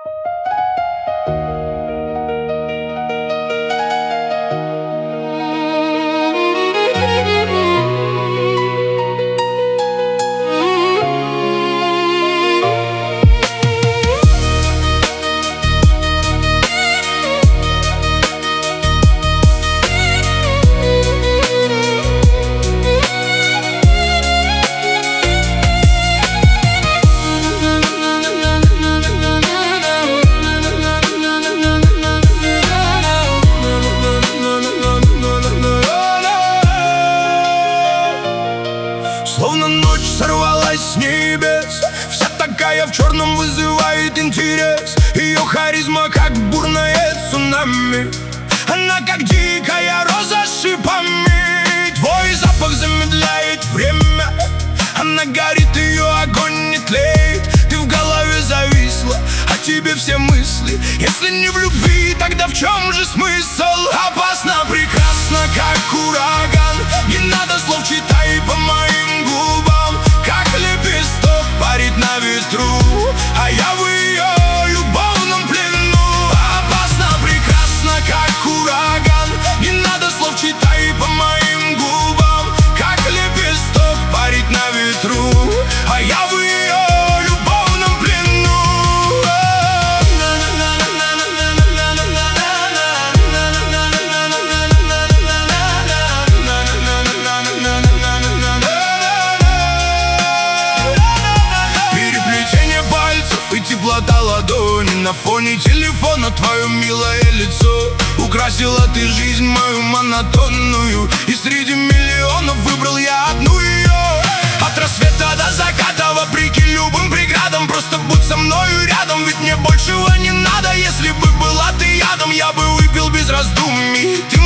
Словно ночь сорвалась с небес, вся такая в черном вызывает интерес. Ее харизма как бурное цунами, она как дикая роза с шипами. Твой запах замедляет время, она горит, ее огонь не тлеет. Ты в голове зависла, о тебе все мысли. Если не в любви, тогда в чем же смысл? Опасно, прекрасно, как ураган. Не надо слов, читай по моим губам. Как лепесток парит на ветру, а я в ее любовном плену. Опасно, прекрасно, как ураган. Не надо слов, читай по моим губам. Как лепесток парит на ветру, а я в ее любовном плену. Переплетение пальцев и теплота ладони. На фоне телефона твое милое лицо. Украсила ты жизнь мою монотонную, и среди миллионов выбрал я одну ее. От рассвета до заката, вопреки любым преградам, просто будь со мною рядом, ведь мне большего не надо. Если бы была ты ядом, я бы выпил без раздумий. Ты